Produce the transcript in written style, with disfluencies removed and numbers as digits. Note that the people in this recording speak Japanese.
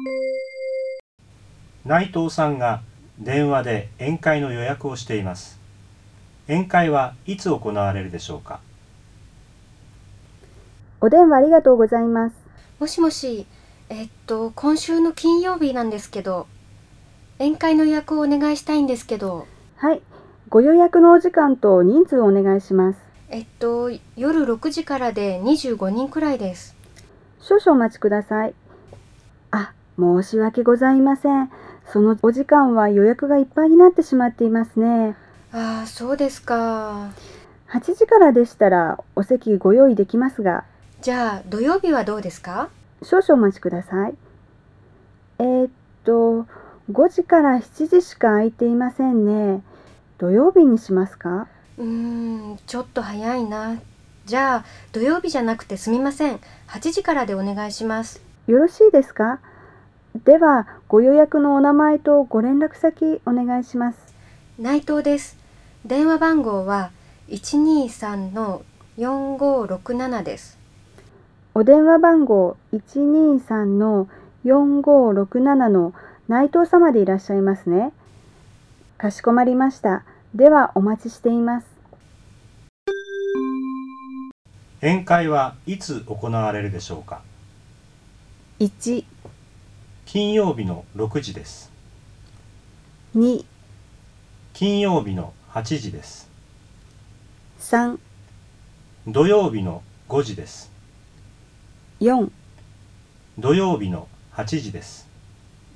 内藤さんが電話で宴会の予約をしています。宴会はいつ行われるでしょうか。 お電話ありがとうございます。 もしもし、今週の金曜日なんですけど、宴会の予約をお願いしたいんですけど、 はい。ご予約のお時間と人数をお願いします。 夜6時からで25人くらいです。 少々お待ちください。あ、申し訳ございません。そのお時間は予約がいっぱいになってしまっていますね。 ああ、そうですか。 8時からでしたらお席ご用意できますが、 じゃあ、土曜日はどうですか？ 少々お待ちください。えーっと、5時から7時しか空いていませんね。土曜日にしますか？ ちょっと早いな。じゃあ、土曜日じゃなくてすみません。8時からでお願いします。 よろしいですか？では、ご予約のお名前とご連絡先お願いします。 内藤です。電話番号は123-4567です。 お電話番号123-4567の内藤様でいらっしゃいますね。かしこまりました。ではお待ちしています。 宴会はいつ行われるでしょうか。 1、 金曜日の6時です。 2、 金曜日の8時です。 3、 土曜日の5時です。 4 土曜日の8時です。